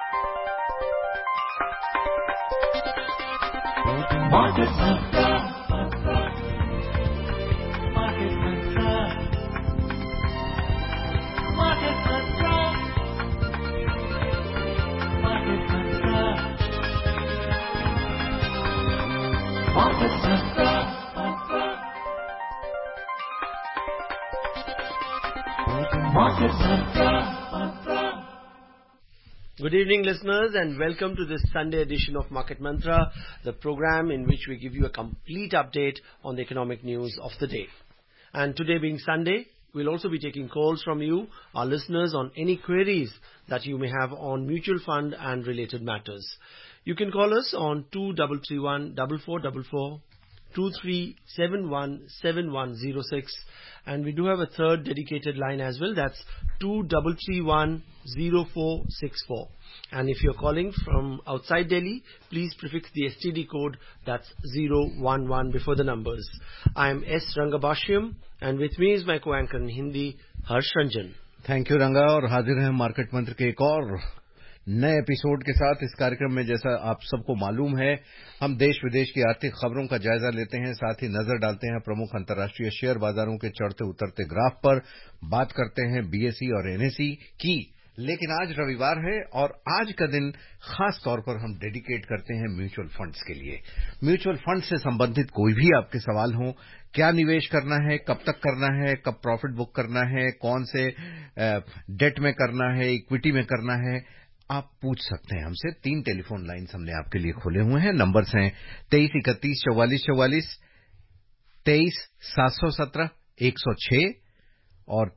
Market Mantra. Market Mantra. Market Mantra. Market Mantra. Market Mantra. Market Mantra. Good evening, listeners, and welcome to this Sunday edition of Market Mantra, the program in which we give you a complete update on the economic news of the day. And today being Sunday, we'll also be taking calls from you, our listeners, on any queries that you may have on mutual fund and related matters. You can call us on 2331 4444, 23717106, and we do have a third dedicated line as well. That's 2331 0464. And if you're calling from outside Delhi, please prefix the STD code, that's 011 before the numbers. I am S. Rangabashyam, and with me is my co-anchor in Hindi, Harsh Ranjan. Thank you Ranga और हाजिर हैं market मंत्र के एक और नए episode के साथ। इस कार्यक्रम में जैसा आप सबको मालूम है, हम देश विदेश की आर्थिक खबरों का जायजा लेते हैं, साथ ही नजर डालते हैं प्रमुख अंतर्राष्ट्रीय शेयर बाजारों के चढ़ते उतरते ग्राफ पर, बात करते हैं बीएसई और एनएसई की। लेकिन आज रविवार है और आज का दिन खास तौर पर हम डेडिकेट करते हैं म्यूचुअल फंड्स के लिए। म्यूचुअल फंड से संबंधित कोई भी आपके सवाल हो, क्या निवेश करना है, कब तक करना है, कब प्रॉफिट बुक करना है, कौन से डेट में करना है, इक्विटी में करना है, आप पूछ सकते हैं हमसे। 3 टेलीफोन लाइन्स हमने आपके लिए खोले हुए हैं। नंबर्स हैं 23314444, 23 717 106 और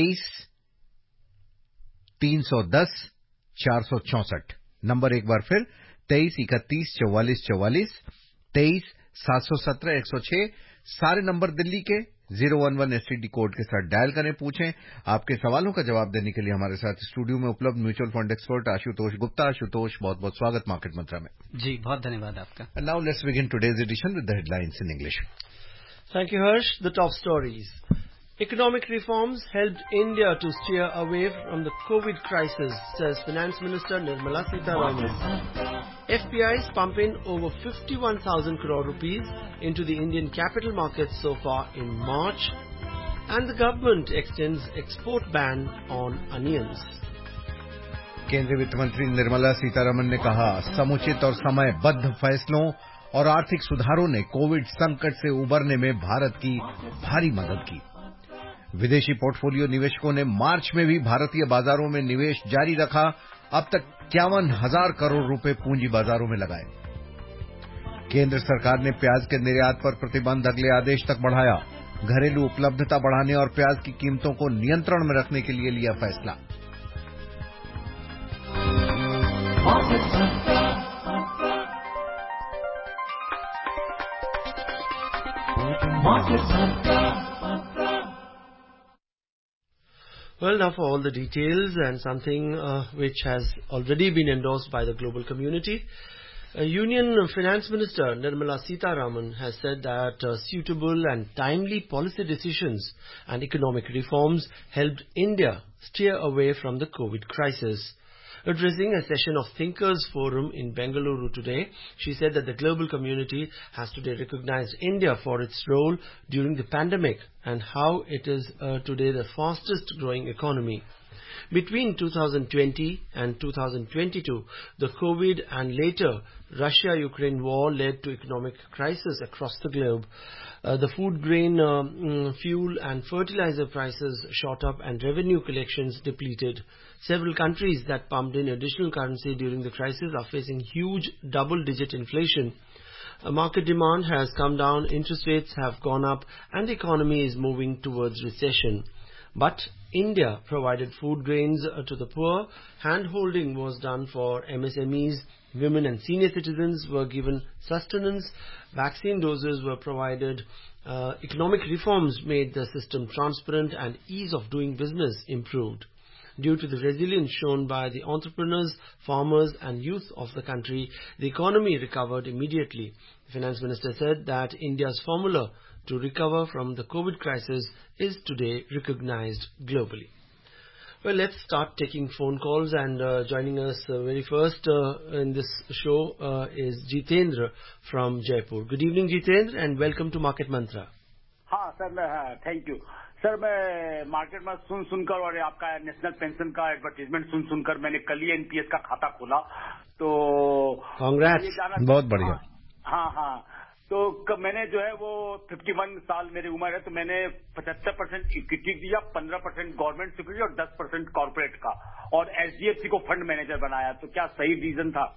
23 310 464। नंबर एक बार फिर 23314444, 23 717 106। सारे नंबर दिल्ली के 011 एसटीडी कोड के साथ डायल करें, पूछें। आपके सवालों का जवाब देने के लिए हमारे साथ स्टूडियो में उपलब्ध mutual fund expert Ashutosh Gupta. Ashutosh, बहुत बहुत स्वागत मार्केट मंत्रा में। जी, बहुत धन्यवाद आपका। And now let's begin today's edition with the headlines in English. Thank you, Harsh. The top stories. Economic reforms helped India to steer away from the COVID crisis, says Finance Minister Nirmala Sitharaman. FPIs pump in over 51,000 crore rupees into the Indian capital markets so far in March, and the government extends export ban on onions. केंद्रीय वित्त मंत्री निर्मला सीतारमण ने कहा, समुचित और समयबद्ध फैसलों और आर्थिक सुधारों ने कोविड संकट से उबरने में भारत की भारी मदद की। विदेशी पोर्टफोलियो निवेशकों ने मार्च में भी भारतीय बाजारों में निवेश जारी रखा। अब तक 51,000 करोड़ रुपए पूंजी बाजारों में लगाए। केंद्र सरकार ने प्याज के निर्यात पर प्रतिबंध अगले आदेश तक बढ़ाया। घरेलू उपलब्धता बढ़ाने और प्याज की कीमतों को नियंत्रण में रखने के लिए लिया फैसला। Well, now for all the details and something which has already been endorsed by the global community. Union Finance Minister Nirmala Sitharaman has said that suitable and timely policy decisions and economic reforms helped India steer away from the COVID crisis. Addressing a session of Thinkers Forum in Bengaluru today, she said that the global community has today recognized India for its role during the pandemic and how it is today the fastest growing economy. Between 2020 and 2022, the COVID and later Russia-Ukraine war led to economic crisis across the globe. The food, grain, fuel and fertilizer prices shot up and revenue collections depleted. Several countries that pumped in additional currency during the crisis are facing huge double-digit inflation. Market demand has come down, interest rates have gone up, and the economy is moving towards recession. But India provided food grains to the poor, hand-holding was done for MSMEs, women and senior citizens were given sustenance, vaccine doses were provided, economic reforms made the system transparent, and ease of doing business improved. Due to the resilience shown by the entrepreneurs, farmers and youth of the country, the economy recovered immediately. The Finance Minister said that India's formula to recover from the COVID crisis is today recognized globally. Well, let's start taking phone calls, and joining us very first in this show is Jitendra from Jaipur. Good evening, Jitendra, and welcome to Market Mantra. हाँ sir, मैं thank you sir. मैं market में सुनकर और आपका national pension का advertisement सुनकर मैंने कल ही एनपीएस का खाता खोला, तो कांग्रेस, बहुत बढ़िया। हाँ, तो मैंने जो है वो 51 साल मेरी उम्र है, तो मैंने 75% इक्विटी दिया, 15% गवर्नमेंट सिक्योरिटी और 10% कॉर्पोरेट का, और एचडीएफसी को फंड मैनेजर बनाया। तो क्या सही रीजन था?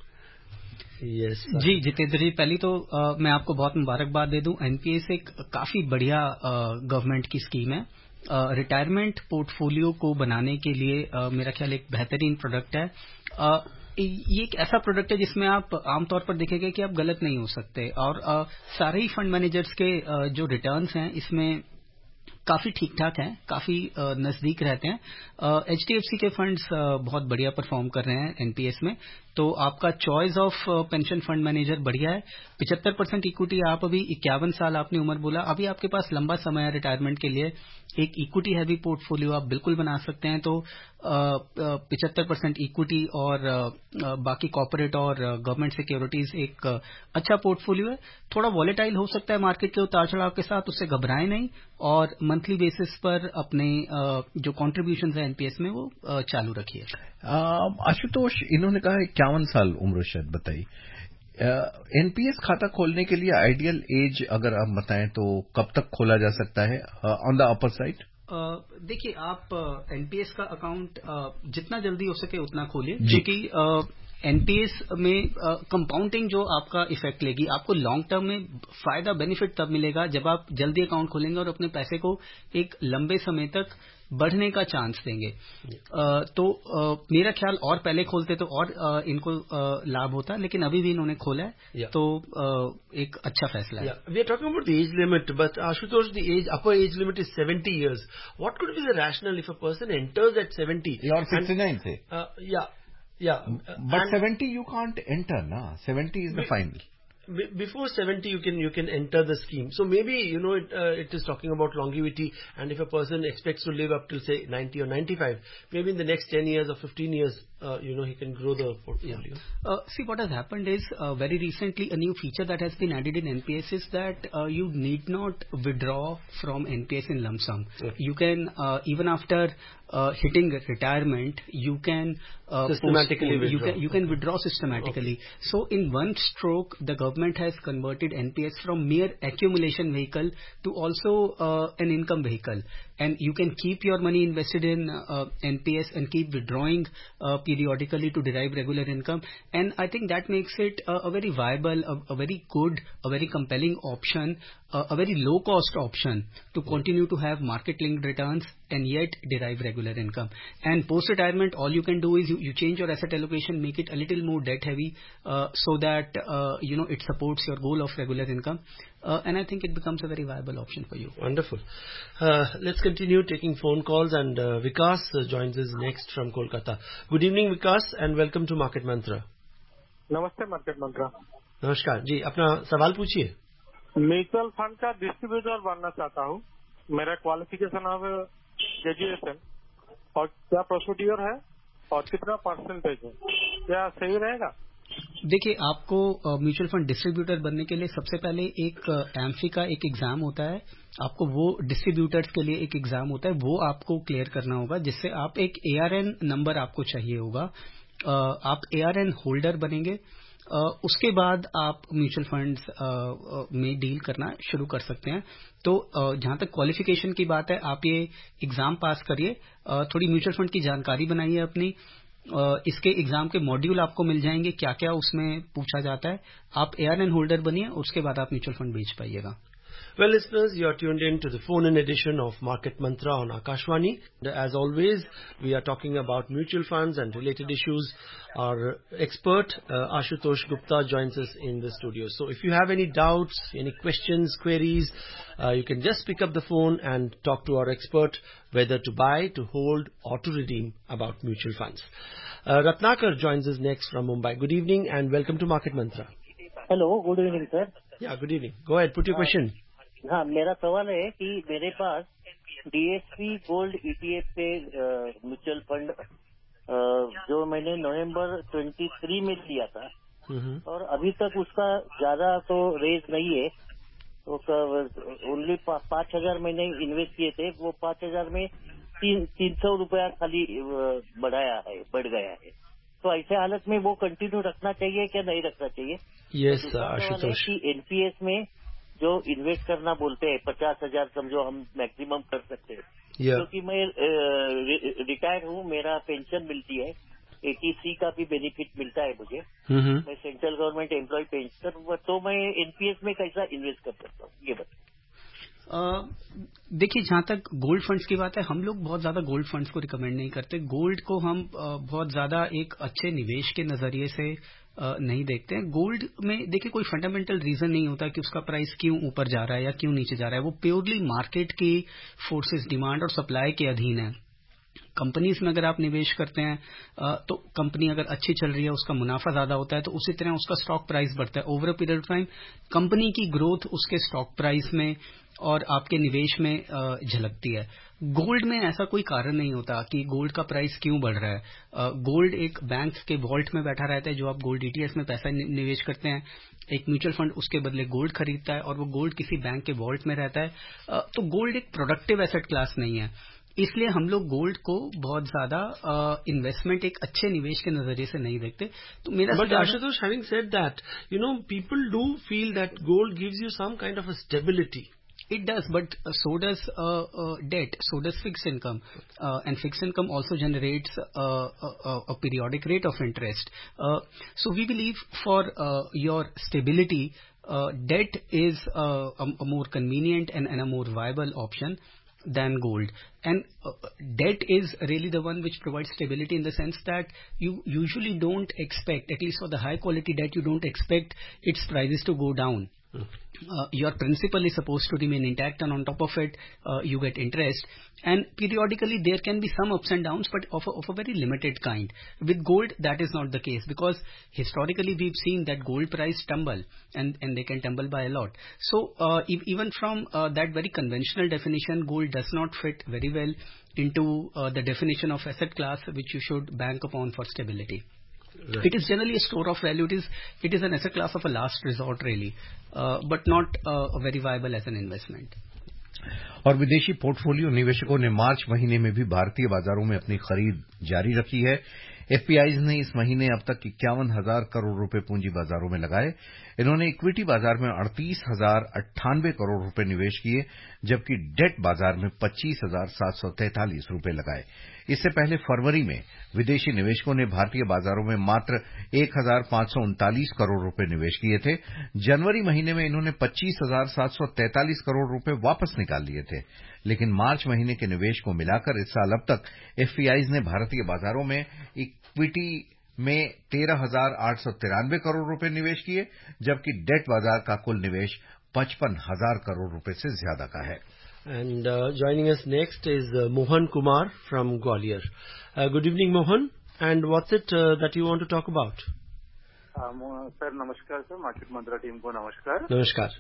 Yes, जी जितेंद्र जी, पहली तो मैं आपको बहुत मुबारकबाद दे दूं। एनपीएस एक काफी बढ़िया गवर्नमेंट की स्कीम है। रिटायरमेंट पोर्टफोलियो को बनाने के लिए मेरा ख्याल एक बेहतरीन प्रोडक्ट है। ये एक ऐसा प्रोडक्ट है जिसमें आप आमतौर पर देखेंगे कि आप गलत नहीं हो सकते, और सारे ही फंड मैनेजर्स के जो रिटर्न्स हैं इसमें काफी ठीक ठाक हैं, काफी नजदीक रहते हैं। एचडीएफसी के फंड्स बहुत बढ़िया परफॉर्म कर रहे हैं एनपीएस में, तो आपका choice of pension fund manager बढ़िया है। 75% इक्विटी, आप अभी 51 साल आपने उम्र बोला, अभी आपके पास लंबा समय है रिटायरमेंट के लिए। एक इक्विटी हैवी पोर्टफोलियो आप बिल्कुल बना सकते हैं। तो 75% इक्विटी और बाकी कॉर्पोरेट और गवर्नमेंट सिक्योरिटीज एक अच्छा पोर्टफोलियो है। थोड़ा वॉलेटाइल हो सकता है मार्केट के उतार चढ़ाव के साथ, उससे घबराएं नहीं, और मंथली बेसिस पर अपने जो कॉन्ट्रीब्यूशन है एनपीएस में वो चालू रखिए। आशुतोष, इन्होंने कहा 51 साल उम्र, शायद बताइए एनपीएस खाता खोलने के लिए आइडियल एज अगर आप बताएं तो कब तक खोला जा सकता है ऑन द अपर साइड? देखिए, आप एनपीएस का अकाउंट जितना जल्दी हो सके उतना खोलिए, क्योंकि एनपीएस में कंपाउंडिंग जो आपका इफेक्ट लेगी, आपको लॉन्ग टर्म में फायदा बेनिफिट तब मिलेगा जब आप जल्दी अकाउंट खोलेंगे और अपने पैसे को एक लंबे समय तक बढ़ने का चांस देंगे। तो मेरा ख्याल और पहले खोलते तो और इनको लाभ होता, लेकिन अभी भी इन्होंने खोला है, तो एक अच्छा फैसला है। We are talking about the age limit, but Ashutosh, the upper age limit is 70 years. What could be the rationale if a person enters at 70? Or 69 say. Yeah. But 70 you can't enter, na? 70 is the final. Before 70 you can enter the scheme. So maybe it is talking about longevity, and if a person expects to live up till say 90 or 95, maybe in the next 10 years or 15 years he can grow the portfolio. See, what has happened is very recently a new feature that has been added in NPS is that you need not withdraw from NPS in lump sum. Okay. You can even after hitting retirement, you can systematically withdraw. You can withdraw systematically. Okay. So in one stroke, the government has converted NPS from mere accumulation vehicle to also an income vehicle, and you can keep your money invested in NPS and keep withdrawing periodically to derive regular income. And I think that makes it a very viable, a very good, a very compelling option, a very low cost option to continue to have market linked returns and yet derive regular income. And post retirement, all you can do is you change your asset allocation, make it a little more debt heavy, so that it supports your goal of regular income. And I think it becomes a very viable option for you. Wonderful. Let's continue taking phone calls, and Vikas joins us next from Kolkata. Good evening, Vikas, and welcome to Market Mantra. नमस्ते Market Mantra. नमस्कार जी, अपना सवाल पूछिए। Mutual fund का distributor बनना चाहता हूँ। मेरा क्वालिफिकेशन है ग्रेजुएशन, और क्या प्रोसीड्यूर है और कितना परसेंटेज है, क्या सही रहेगा? देखिए, आपको म्यूचुअल फंड डिस्ट्रीब्यूटर बनने के लिए सबसे पहले एक एम्फी का एक एग्जाम होता है। आपको वो डिस्ट्रीब्यूटर्स के लिए एक एग्जाम होता है, वो आपको क्लियर करना होगा, जिससे आप एक ARN नंबर आपको चाहिए होगा। आप ARN होल्डर बनेंगे, उसके बाद आप म्यूचुअल फंड्स में डील करना शुरू कर सकते हैं। तो जहां तक क्वालिफिकेशन की बात है, आप ये एग्जाम पास करिए, थोड़ी म्यूचुअल फंड की जानकारी बनाइए अपनी। इसके एग्जाम के मॉड्यूल आपको मिल जाएंगे, क्या क्या उसमें पूछा जाता है। आप ARN होल्डर बनिए, उसके बाद आप म्यूचुअल फंड बेच पाइएगा। Well, listeners, you are tuned in to the phone-in edition of Market Mantra on Akashvani. As always, we are talking about mutual funds and related issues. Our expert, Ashutosh Gupta, joins us in the studio. So if you have any doubts, any questions, queries, you can just pick up the phone and talk to our expert, whether to buy, to hold, or to redeem about mutual funds. Ratnakar joins us next from Mumbai. Good evening and welcome to Market Mantra. Hello, good evening, sir. Yeah, good evening. Go ahead, put your question. हाँ, मेरा सवाल है कि मेरे पास DSP gold ETF पे mutual fund जो मैंने नवंबर 23 में लिया था और अभी तक उसका ज्यादा तो रेज नहीं है, तो ओनली 5,000 मैंने इन्वेस्ट किए थे, वो 5,000 में 300 रुपया खाली बढ़ गया है। तो ऐसे हालत में वो कंटिन्यू रखना चाहिए क्या नहीं रखना चाहिए? यस आशुतोष, कि एनपीएस में जो इन्वेस्ट करना बोलते हैं 50,000 समझो हम मैक्सिमम कर सकते हैं, क्योंकि मैं रिटायर हूँ, मेरा पेंशन मिलती है, 80C का भी बेनिफिट मिलता है मुझे, मैं सेंट्रल गवर्नमेंट एम्प्लॉय पेंशन, तो मैं एनपीएस में कैसा इन्वेस्ट कर सकता हूँ ये बताइए। देखिए, जहां तक गोल्ड फंड्स की बात है, हम लोग बहुत ज्यादा गोल्ड फंड्स को रिकमेंड नहीं करते। गोल्ड को हम बहुत ज्यादा एक अच्छे निवेश के नजरिए से नहीं देखते हैं। गोल्ड में देखिए कोई फंडामेंटल रीजन नहीं होता कि उसका प्राइस क्यों ऊपर जा रहा है या क्यों नीचे जा रहा है। वो प्योरली मार्केट की फोर्सेस, डिमांड और सप्लाई के अधीन है। कंपनीज में अगर आप निवेश करते हैं तो कंपनी अगर अच्छी चल रही है, उसका मुनाफा ज्यादा होता है, तो उसी तरह उसका स्टॉक प्राइस बढ़ता है। Over a period of time company की ग्रोथ उसके स्टॉक प्राइस में और आपके निवेश में झलकती है। गोल्ड में ऐसा कोई कारण नहीं होता कि गोल्ड का प्राइस क्यों बढ़ रहा है। गोल्ड एक बैंक के वॉल्ट में बैठा रहता है, जो आप गोल्ड ईटीएस में पैसा निवेश करते हैं, एक म्यूचुअल फंड उसके बदले गोल्ड खरीदता है और वो गोल्ड किसी बैंक के वॉल्ट में रहता है। तो गोल्ड एक प्रोडक्टिव एसेट क्लास नहीं है, इसलिए हम लोग गोल्ड को बहुत ज्यादा इन्वेस्टमेंट, एक अच्छे निवेश के नजरिए से नहीं देखते। तो मेरा but Ashutosh, having said that, people do feel that gold gives you some kind of a stability. It does, but so does debt, so does fixed income, and fixed income also generates a periodic rate of interest. So we believe for your stability, debt is a more convenient and a more viable option than gold. And debt is really the one which provides stability, in the sense that you usually don't expect, at least for the high quality debt, you don't expect its prices to go down. Your principal is supposed to remain intact, and on top of it you get interest, and periodically there can be some ups and downs, but of a very limited kind. With gold that is not the case, because historically we've seen that gold price tumble, and they can tumble by a lot. So even from that very conventional definition, gold does not fit very well into the definition of asset class which you should bank upon for stability. Right. It is generally a store of value. It is an asset class of a last resort really, but not very viable as an investment. और विदेशी portfolio निवेशकों ने मार्च महीने में भी भारतीय बाजारों में अपनी खरीद जारी रखी है। एफपीआईज ने इस महीने अब तक 51,000 करोड़ रुपए पूंजी बाजारों में लगाए। इन्होंने इक्विटी बाजार में 38,098 करोड़ रुपए निवेश किए, जबकि डेट बाजार में 25,743 रुपए लगाए। इससे पहले फरवरी में विदेशी निवेशकों ने भारतीय बाजारों में मात्र 1,539 करोड़ रुपए निवेश किए थे। जनवरी महीने में इन्होंने 25,743 करोड़ रुपए वापस निकाल लिए थे, लेकिन मार्च महीने के निवेश को मिलाकर इस साल अब तक एफपीआईज ने भारतीय बाजारों में इक्विटी में 13,893 करोड़ रुपए निवेश किए, जबकि डेट बाजार का कुल निवेश 55,000 करोड़ रुपए से ज्यादा का है। And joining us next is Mohan Kumar from Gwalior. Good evening, Mohan. And what's it that you want to talk about? Sir नमस्कार सर, मार्केट मंत्रा टीम को नमस्कार। नमस्कार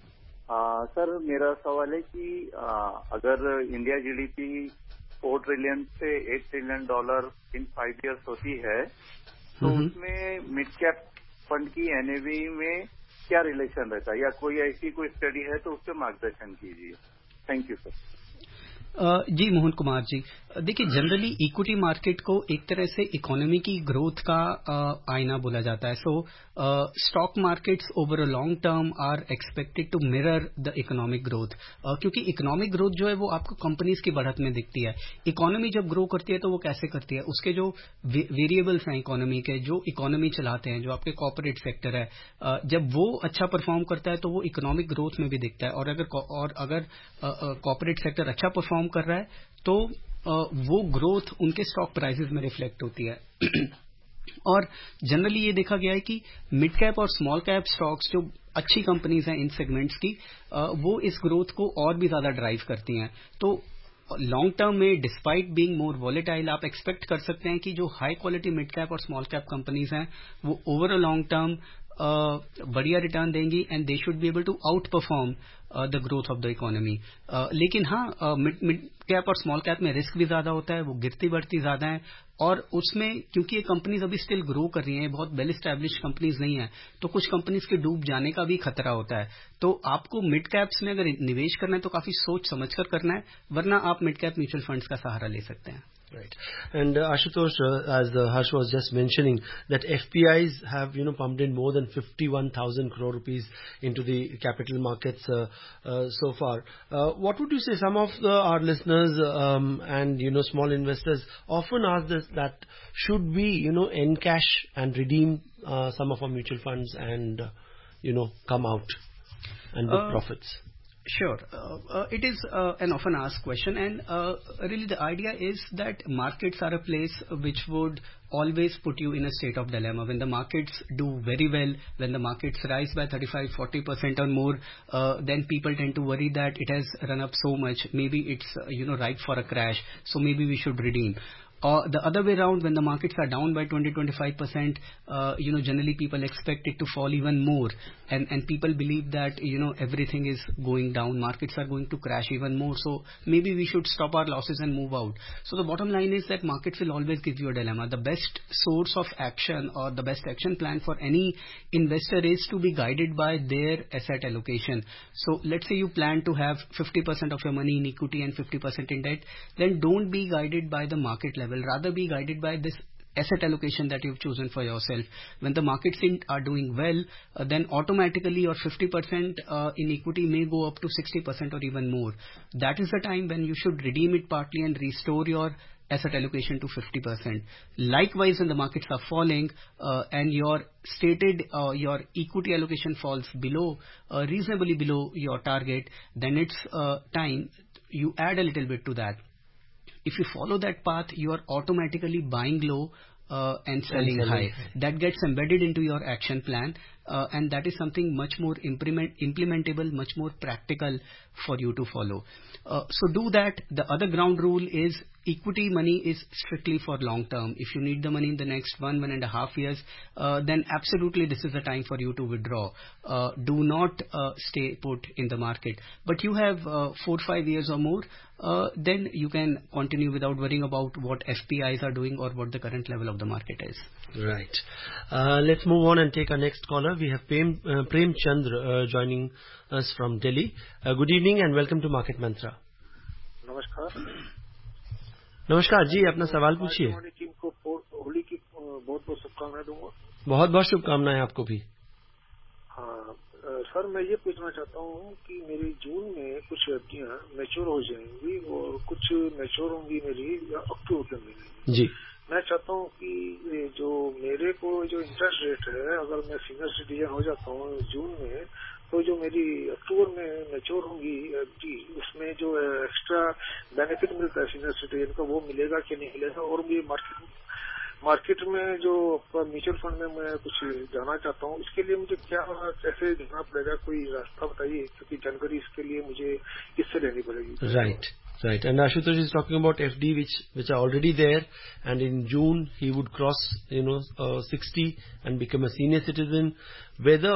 सर, मेरा सवाल है कि अगर इंडिया जीडीपी $4 ट्रिलियन से $8 ट्रिलियन इन 5 years होती है, तो उसमें मिड कैप फंड की एनएवी में क्या रिलेशन रहता है, या कोई ऐसी कोई स्टडी है तो उससे मार्गदर्शन कीजिए। Thank you sir. जी मोहन कुमार जी, देखिए जनरली इक्विटी मार्केट को एक तरह से इकोनॉमी की ग्रोथ का आईना बोला जाता है। So stock markets over a long term are expected to mirror the economic growth, क्योंकि इकोनॉमिक ग्रोथ जो है वो आपको कंपनीज की बढ़त में दिखती है। इकोनॉमी जब ग्रो करती है तो वो कैसे करती है, उसके जो वेरिएबल्स हैं इकोनॉमी के, जो इकोनॉमी चलाते हैं, जो आपके कॉर्पोरेट सेक्टर है, जब वो अच्छा परफॉर्म करता है तो वो इकोनॉमिक ग्रोथ में भी दिखता है। और अगर कॉर्पोरेट सेक्टर अच्छा परफॉर्म कर रहा है तो वो ग्रोथ उनके स्टॉक प्राइसेस में रिफ्लेक्ट होती है। और जनरली ये देखा गया है कि मिड कैप और स्मॉल कैप स्टॉक्स जो अच्छी कंपनीज हैं इन सेगमेंट्स की, वो इस ग्रोथ को और भी ज्यादा ड्राइव करती हैं। तो लॉन्ग टर्म में डिस्पाइट बीइंग मोर वॉलेटाइल आप एक्सपेक्ट कर सकते हैं कि जो हाई क्वालिटी मिड कैप और स्मॉल कैप कंपनीज हैं वो ओवर अ लॉन्ग टर्म बढ़िया रिटर्न देंगी and they should be able to outperform the growth of the economy. लेकिन हाँ, मिड कैप और स्मॉल कैप में रिस्क भी ज्यादा होता है, वो गिरती बढ़ती ज्यादा है, और उसमें क्योंकि ये कंपनीज अभी स्टिल ग्रो कर रही हैं, बहुत वेल एस्टैब्लिश्ड कंपनीज नहीं है, तो कुछ कंपनीज के डूब जाने का भी खतरा होता है. तो आपको मिड कैप्स में अगर निवेश करना है तो काफी सोच समझकर करना है, वरना आप मिड कैप म्यूचुअल फंड्स का सहारा ले सकते हैं. Right. And Ashutosh, as Harsh was just mentioning, that FPIs have, pumped in more than 51,000 crore rupees into the capital markets so far. What would you say? Some of our listeners and, small investors often ask this, that should we, encash and redeem some of our mutual funds and, come out and book profits? Sure. It is an often asked question, and really the idea is that markets are a place which would always put you in a state of dilemma. When the markets do very well, when the markets rise by 35-40% or more, then people tend to worry that it has run up so much, maybe it's ripe for a crash, so maybe we should redeem. Or the other way around, when the markets are down by 20-25%, generally people expect it to fall even more, and people believe that everything is going down, markets are going to crash even more, so maybe we should stop our losses and move out. So the bottom line is that markets will always give you a dilemma. The best source of action or the best action plan for any investor is to be guided by their asset allocation. So let's say you plan to have 50% of your money in equity and 50% in debt, then don't be guided by the market level. Rather be guided by this asset allocation that you've chosen for yourself. When the markets are doing well, then automatically your 50% in equity may go up to 60% or even more. That is the time when you should redeem it partly and restore your asset allocation to 50%. Likewise, when the markets are falling and your stated your equity allocation falls below, reasonably below your target, then it's time you add a little bit to that. If you follow that path, you are automatically buying low and selling high. That gets embedded into your action plan, and that is something much more implementable, much more practical for you to follow. So do that. The other ground rule is equity money is strictly for long term. If you need the money in the next 1.5 years, then absolutely this is the time for you to withdraw. Do not stay put in the market. But you have 4-5 years or more, then you can continue without worrying about what FPIs are doing or what the current level of the market is. Right. Let's move on and take our next caller. We have Prem Chandra joining us from Delhi. Good evening and welcome to Market Mantra. नमस्कार जी, अपना सवाल पूछिए. Team को होली की बहुत बहुत शुभकामनाएं दूंगा. बहुत बहुत शुभकामनाएं आपको भी. हाँ सर, मैं ये पूछना चाहता हूँ कि मेरी जून में कुछ एफडीआं मैच्योर हो जाएंगी और कुछ मैच्योर होंगी मेरी अक्टूबर के महीने में जी. मैं चाहता हूँ कि जो मेरे को जो इंटरेस्ट रेट है, अगर मैं सीनियर सिटीजन हो जाता हूँ जून में, तो जो मेरी अक्टूबर में मैच्योर होंगी एफडी, उसमें जो एक्स्ट्रा बेनिफिट मिलता है सीनियर सिटीजन का, वो मिलेगा कि नहीं मिलेगा. और भी मार्केट में जो म्यूचुअल फंड में मैं कुछ जाना चाहता हूँ, इसके लिए मुझे क्या कैसे जाना पड़ेगा, कोई रास्ता बताइए, क्योंकि जानकारी इसके लिए मुझे किससे लेनी पड़ेगी. Right. And Ashutosh is talking about FD which are already there, and in June he would cross 60 and become a senior citizen. Whether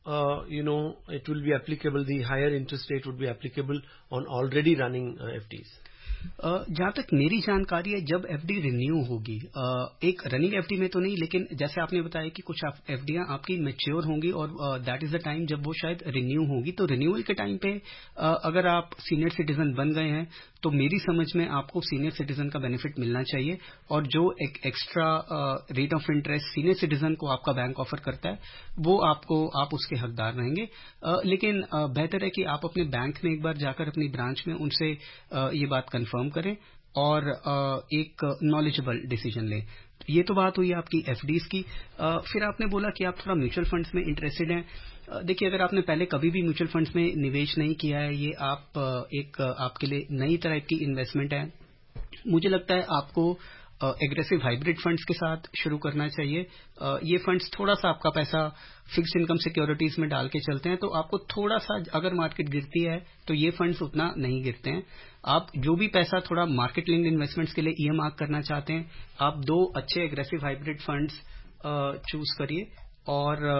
it will be applicable, the higher interest rate would be applicable on already running FDs. जहाँ तक मेरी जानकारी है, जब FD renew होगी, एक running FD में तो नहीं, लेकिन जैसे आपने बताया कि कुछ एफडीआं आपकी मैच्योर होंगी और दैट इज द टाइम जब वो शायद रिन्यू होगी, तो रिन्यूअल के टाइम पे अगर आप सीनियर सिटीजन बन गए हैं तो मेरी समझ में आपको सीनियर सिटीजन का बेनिफिट मिलना चाहिए, और जो एक extra rate of interest senior citizen को आपका बैंक ऑफर करता है वो आप उसके हकदार रहेंगे. लेकिन बेहतर है कि आप अपने बैंक में एक बार जाकर अपनी ब्रांच में उनसे ये बात कंफर्म करें और एक नॉलेजेबल डिसीजन लें. ये तो बात हुई आपकी एफडीज की. फिर आपने बोला कि आप थोड़ा म्यूचुअल फंड्स में इंटरेस्टेड हैं. देखिए, अगर आपने पहले कभी भी म्यूचुअल फंड्स में निवेश नहीं किया है, ये आपके लिए नई तरह की इन्वेस्टमेंट है, मुझे लगता है आपको एग्रेसिव हाइब्रिड फंड्स के साथ शुरू करना चाहिए. ये फंड्स थोड़ा सा आपका पैसा फिक्स्ड इनकम सिक्योरिटीज में डाल के चलते हैं, तो आपको थोड़ा सा, अगर मार्केट गिरती है तो ये फंड्स उतना नहीं गिरते हैं. आप जो भी पैसा थोड़ा मार्केट लिंक्ड इन्वेस्टमेंट्स के लिए ईएमआर करना चाहते हैं, आप 2 अच्छे एग्रेसिव हाइब्रिड फंड्स चूज करिए और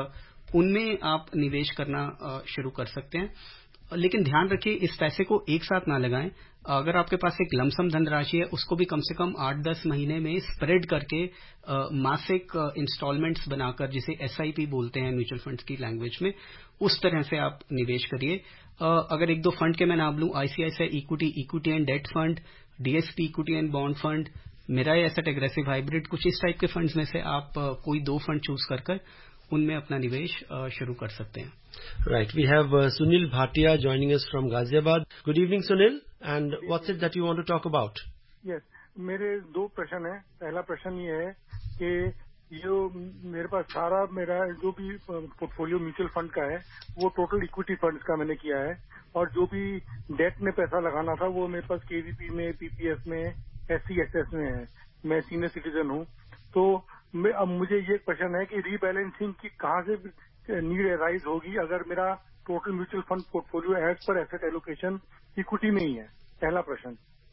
उनमें आप निवेश करना शुरू कर सकते हैं। लेकिन ध्यान रखिए इस पैसे को एक साथ ना लगाएं। अगर आपके पास एक लमसम धनराशि है उसको भी कम से कम 8-10 महीने में स्प्रेड करके मासिक इंस्टॉलमेंट्स बनाकर, जिसे SIP बोलते हैं म्यूचुअल फंड्स की लैंग्वेज में, उस तरह से आप निवेश करिए। अगर एक दो फंड के मैं नाम लूं, ICICI equity and debt fund, DSP equity and bond fund, Mirae asset aggressive hybrid, कुछ इस टाइप के फंड्स में से आप कोई 2 फंड चूज कर उनमें अपना निवेश शुरू कर सकते हैं। Right. We have Sunil Bhatia joining us from Ghaziabad. Good evening, Sunil. And what's it that you want to talk about? Yes. मेरे 2 प्रश्न हैं। पहला प्रश्न ये है कि जो मेरे पास सारा मेरा जो भी पोर्टफोलियो म्यूचुअल फंड का है वो टोटल इक्विटी फंड्स का मैंने किया है, और जो भी डेट में पैसा लगाना था वो मेरे पास KVP में, PPF में, SCSS में है। मैं सीनियर सिटीजन हूँ। तो अब मुझे ये क्वेश्चन है कि रीबैलेंसिंग की कहाँ से नीड अराइज होगी अगर मेरा total mutual fund portfolio as पर एसेट एलोकेशन इक्विटी में ही है। पहला प्रश्न।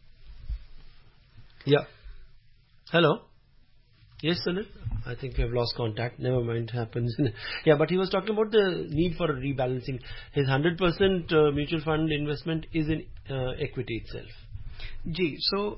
Yeah. Hello. Yes, Sunil. I think we have lost contact. Never mind, happens. Yeah, but he was talking about the need for rebalancing. His 100% mutual fund investment is in equity itself. जी,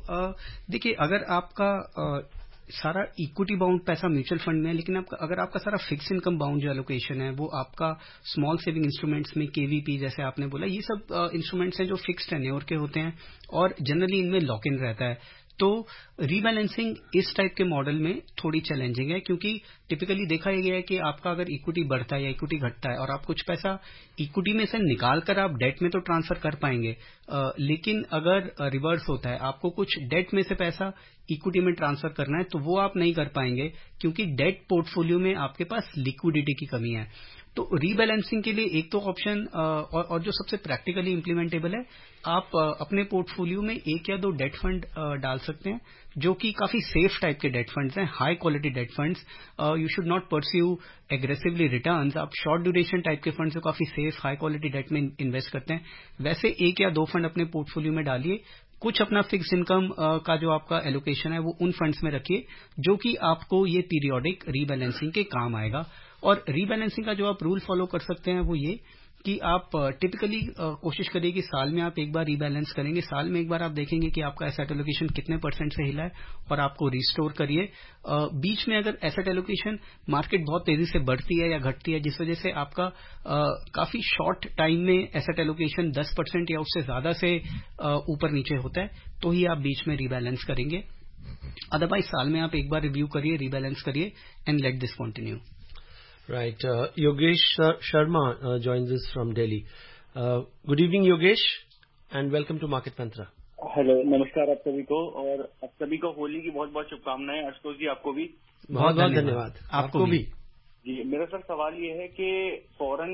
देखिए अगर आपका सारा equity bound पैसा mutual fund में है, लेकिन अगर आपका सारा फिक्स इनकम बाउंड जो एलोकेशन है वो आपका स्मॉल सेविंग इंस्ट्रूमेंट्स में, KVP जैसे आपने बोला, ये सब इंस्ट्रूमेंट्स हैं जो फिक्स्ड टेन्योर के होते हैं और जनरली इनमें लॉक इन रहता है। तो रीबैलेंसिंग इस टाइप के मॉडल में थोड़ी चैलेंजिंग है, क्योंकि टिपिकली देखा गया है कि आपका अगर इक्विटी बढ़ता है या इक्विटी घटता है और आप कुछ पैसा इक्विटी में से निकाल कर आप डेट में तो ट्रांसफर कर पाएंगे, लेकिन अगर रिवर्स होता है, आपको कुछ डेट में से पैसा इक्विटी में ट्रांसफर करना है, तो वो आप नहीं कर पाएंगे क्योंकि डेट पोर्टफोलियो में आपके पास लिक्विडिटी की कमी है। तो रीबैलेंसिंग के लिए एक तो ऑप्शन और जो सबसे प्रैक्टिकली इम्प्लीमेंटेबल है, आप अपने पोर्टफोलियो में 1 या 2 डेट फंड डाल सकते हैं जो कि काफी सेफ टाइप के डेट फंड्स हैं, high quality debt funds. You should not pursue aggressively returns. आप शॉर्ट ड्यूरेशन टाइप के फंड्स जो काफी सेफ हाई क्वालिटी डेट में इन्वेस्ट करते हैं, वैसे 1 या 2 फंड अपने पोर्टफोलियो में डालिए। कुछ अपना फिक्स इनकम का जो आपका एलोकेशन है वो उन फंड्स में रखिए जो कि आपको ये पीरियोडिक रीबैलेंसिंग के काम आएगा। और रीबैलेंसिंग का जो आप रूल फॉलो कर सकते हैं वो ये कि आप टिपिकली कोशिश करिए कि साल में आप एक बार रीबैलेंस करेंगे, साल में एक बार आप देखेंगे कि आपका एसेट एलोकेशन कितने % से हिला है और आपको रिस्टोर करिए। बीच में अगर एसेट एलोकेशन मार्केट बहुत तेजी से बढ़ती है या घटती है जिस वजह से आपका काफी शॉर्ट टाइम में एसेट एलोकेशन 10% या उससे ज्यादा से ऊपर नीचे होता है, तो ही आप बीच में रीबैलेंस करेंगे। अदरवाइज साल में आप एक बार रिव्यू करिए, रीबैलेंस करिए and let this continue. Right. Yogesh Sharma joins us from Delhi. Good evening, Yogesh, and welcome to Market Mantra. Hello, नमस्कार आप सभी को, और आप सभी को होली की बहुत बहुत शुभकामनाएं। आशुतोष जी आपको भी बहुत बहुत धन्यवाद। आपको भी जी। मेरा सर सवाल ये है कि फॉरेन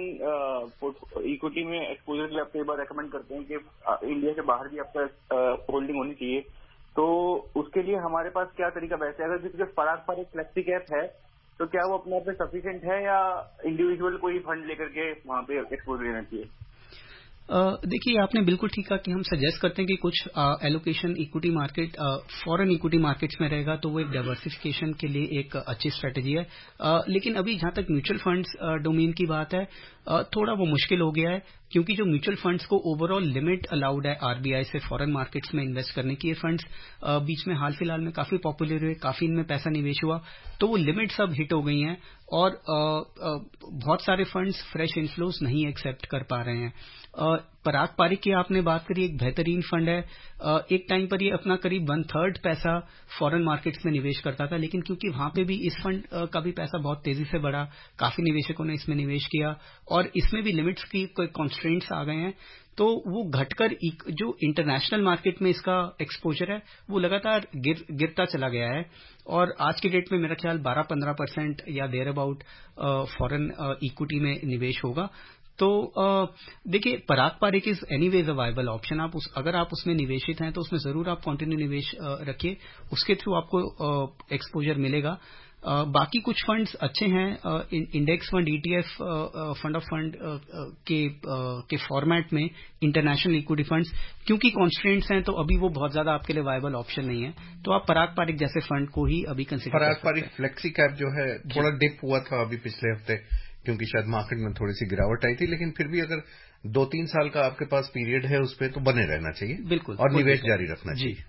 इक्विटी में एक्सपोजर के लिए आप कई बार रेकमेंड करते हैं कि इंडिया से बाहर भी आपका होल्डिंग होनी चाहिए, तो उसके लिए हमारे पास क्या तरीका वैसे, अगर किसी के पराग पर एक फ्लेक्सी कैप है तो क्या वो अपने आप में सफिशिएंट है या इंडिविजुअल कोई फंड लेकर के वहां पे एक्सपोजर लेना चाहिए? देखिए आपने बिल्कुल ठीक कहा कि हम सजेस्ट करते हैं कि कुछ allocation equity market foreign equity markets में रहेगा तो वो एक डाइवर्सिफिकेशन के लिए एक अच्छी स्ट्रेटेजी है। लेकिन अभी जहां तक म्यूचुअल फंड्स डोमेन की बात है, थोड़ा वो मुश्किल हो गया है क्योंकि जो म्यूचुअल फंड्स को ओवरऑल लिमिट अलाउड है RBI से फॉरेन मार्केट्स में इन्वेस्ट करने की, ये फंड्स बीच में हाल फिलहाल में काफी पॉपुलर हुए, काफी इनमें पैसा निवेश हुआ, तो वो लिमिट्स अब हिट हो गई हैं और बहुत सारे फंड्स फ्रेश इनफ्लोज नहीं एक्सेप्ट कर पा रहे हैं। पराग पारिक की आपने बात करी, एक बेहतरीन फंड है। एक टाइम पर ये अपना करीब 1/3 पैसा फॉरेन मार्केट्स में निवेश करता था, लेकिन क्योंकि वहां पे भी इस फंड का भी पैसा बहुत तेजी से बढ़ा, काफी निवेशकों ने इसमें निवेश किया और इसमें भी लिमिट्स की कॉन्स्ट्रेंट्स आ गए हैं, तो वो घटकर जो इंटरनेशनल मार्केट में इसका एक्सपोजर है वो लगातार गिरता चला गया है और आज की डेट में मेरा ख्याल 12-15% या देयर अबाउट फॉरेन इक्विटी में निवेश होगा। तो देखिए Parag Parikh is anyways a viable option. अगर आप उसमें निवेशित हैं तो उसमें जरूर आप कंटिन्यू निवेश रखिए, उसके थ्रू आपको एक्सपोजर मिलेगा। बाकी कुछ फंड्स अच्छे हैं, index fund, ETF fund of fund के फॉर्मेट में इंटरनेशनल इक्विटी फंड्स, क्योंकि कॉन्स्ट्रेंट्स हैं तो अभी वो बहुत ज्यादा आपके लिए वायबल ऑप्शन नहीं है, तो आप पराग पारिक जैसे फंड को ही अभी कंसिडर कर सकते हैं। पराग पारिक फ्लेक्सी कैप जो है थोड़ा डिप हुआ था अभी पिछले हफ्ते, क्योंकि शायद मार्केट में थोड़ी सी गिरावट आई थी, लेकिन फिर भी अगर 2-3 साल का आपके पास पीरियड है उस पे तो बने रहना चाहिए। बिल्कुल, और निवेश जारी रखना चाहिए।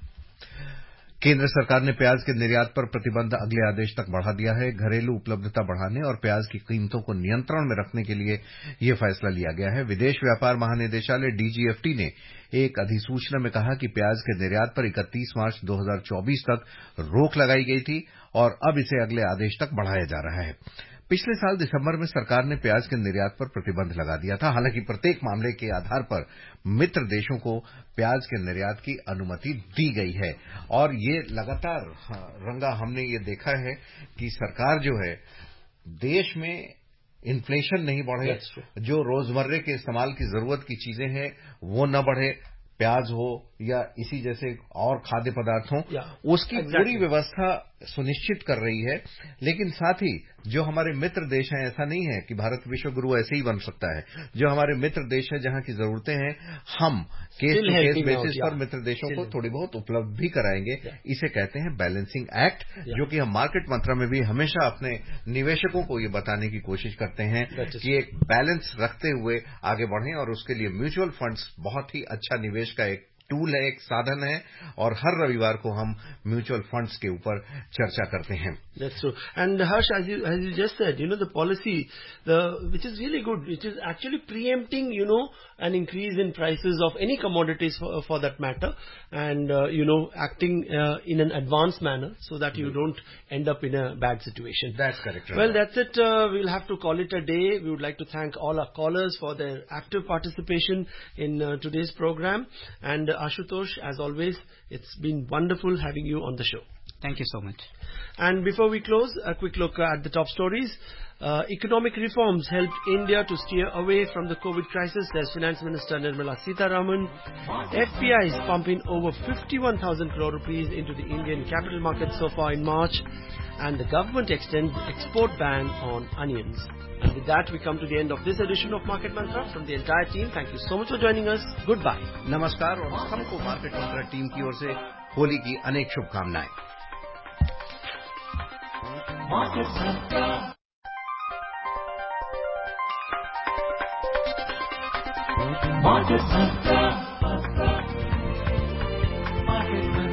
केंद्र सरकार ने प्याज के निर्यात पर प्रतिबंध अगले आदेश तक बढ़ा दिया है। घरेलू उपलब्धता बढ़ाने और प्याज की कीमतों को नियंत्रण में रखने के लिए यह फैसला लिया गया है। विदेश व्यापार महानिदेशालय डीजीएफटी ने एक अधिसूचना में कहा कि प्याज के निर्यात पर 31 मार्च 2024 तक रोक लगाई गई थी और अब इसे अगले आदेश तक बढ़ाया जा रहा है। पिछले साल दिसंबर में सरकार ने प्याज के निर्यात पर प्रतिबंध लगा दिया था। हालांकि प्रत्येक मामले के आधार पर मित्र देशों को प्याज के निर्यात की अनुमति दी गई है और ये लगातार रंगा हमने ये देखा है कि सरकार जो है देश में इन्फ्लेशन नहीं बढ़े, जो रोजमर्रे के इस्तेमाल की जरूरत की चीजें हैं वो न बढ़े, प्याज हो या इसी जैसे और खाद्य पदार्थ हो, उसकी पूरी व्यवस्था सुनिश्चित कर रही है। लेकिन साथ ही जो हमारे मित्र देश हैं, ऐसा नहीं है कि भारत विश्व गुरु ऐसे ही बन सकता है। जो हमारे मित्र देश हैं जहां की जरूरतें हैं, हम केस टू केस बेसिस पर मित्र देशों को थोड़ी बहुत उपलब्ध भी कराएंगे। इसे कहते हैं बैलेंसिंग एक्ट, जो कि हम मार्केट मंत्रा में भी हमेशा अपने निवेशकों को ये बताने की कोशिश करते हैं कि एक बैलेंस रखते हुए आगे बढ़ें और उसके लिए म्यूचुअल फंड्स बहुत ही अच्छा निवेश का एक टूल है, एक साधन है और हर रविवार को हम म्यूचुअल फंड्स के ऊपर चर्चा करते हैं। That's true. And Harsh, as you just said, the policy, which is really good, which is actually preempting, an increase in prices of any commodities for that matter, and acting in an advanced manner so that you don't end up in a bad situation. That's correct. Well, that's it. We'll have to call it a day. We would like to thank all our callers for their active participation in today's program. And Ashutosh, as always, it's been wonderful having you on the show. Thank you so much. And before we close, a quick look at the top stories. Economic reforms helped India to steer away from the COVID crisis, says Finance Minister Nirmala Sitharaman. FPI is pumping over 51,000 crore rupees into the Indian capital market so far in March. And the government extends export ban on onions. And with that, we come to the end of this edition of Market Mantra. From the entire team, thank you so much for joining us. Goodbye. नमस्कार और सबको market Mantra team की ओर से होली की अनेक शुभकामनाएं। Market Mantra. Market Mantra. Market Mantra.